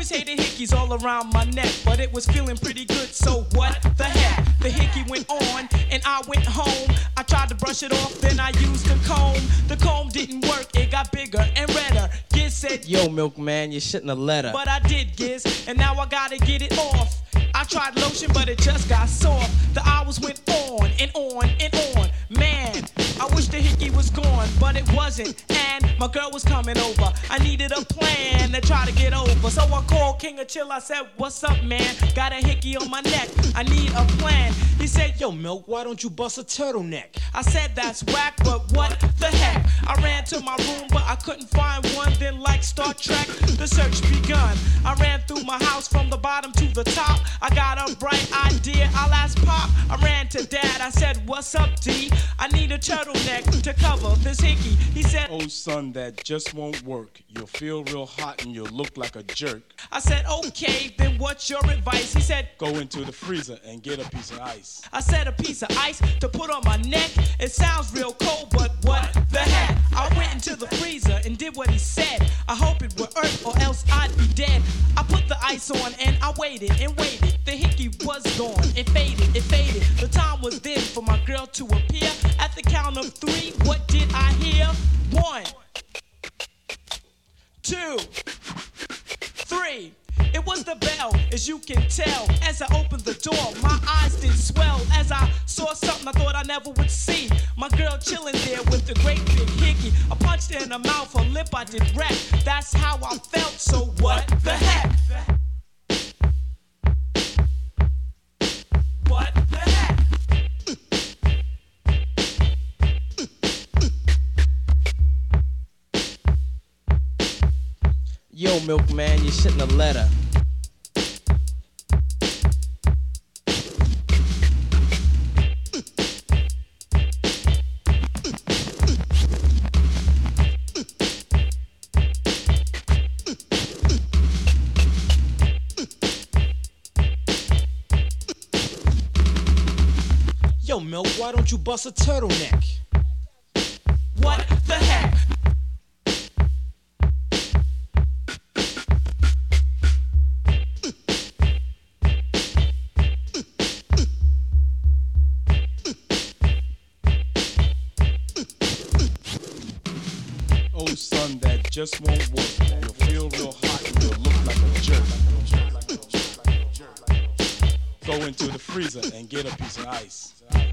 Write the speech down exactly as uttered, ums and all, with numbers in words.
always hated hickeys all around my neck, but it was feeling pretty good, so what the heck? The hickey went on, and I went home. I tried to brush it off, then I used a comb. The comb didn't work, it got bigger and redder. Giz said, yo, milkman, you shouldn't have let her. But I did, Giz, and now I gotta get it off. I tried lotion, but it just got soft. The hours went on and on and on. Man, I wish the hickey was gone, but it wasn't. And my girl was coming over. I needed a plan to try to get over. So I called King of Chill. I said, what's up, man? Got a hickey on my neck. I need a plan. He said, yo, Milk, why don't you bust a turtleneck? I said, that's whack, but what the heck? I ran to my room, but I couldn't find one. Then like Star Trek, the search begun. I ran through my house from the bottom to the top. I got a bright idea, I'll ask Pop. I ran to Dad, I said, what's up, D? I need a turtleneck to cover this hickey. He said, oh son, that just won't work. You'll feel real hot and you'll look like a jerk. I said, okay, then what's your advice? He said, go into the freezer and get a piece of ice. I said, a piece of ice to put on my neck? It sounds real cold, but what the heck? I went into the freezer and did what he said. I hope it would hurt or else I'd be dead. I put the ice on and I waited and waited. The hickey was gone, it faded, it faded. The time was then for my girl to appear. At the count of three, what did I hear? One, two, three. It was the bell, as you can tell. As I opened the door, my eyes did swell. As I saw something I thought I never would see. My girl chilling there with the great big hickey. I punched her in the mouth, her lip I did wreck. That's how I felt, so what the heck? What the heck? Yo, milkman, you shouldn't have let her. Yo, Milk, why don't you bust a turtleneck? What the heck? Oh, son, that just won't work. You'll feel real hot and you'll look like a jerk. Go into the freezer and get a piece of ice.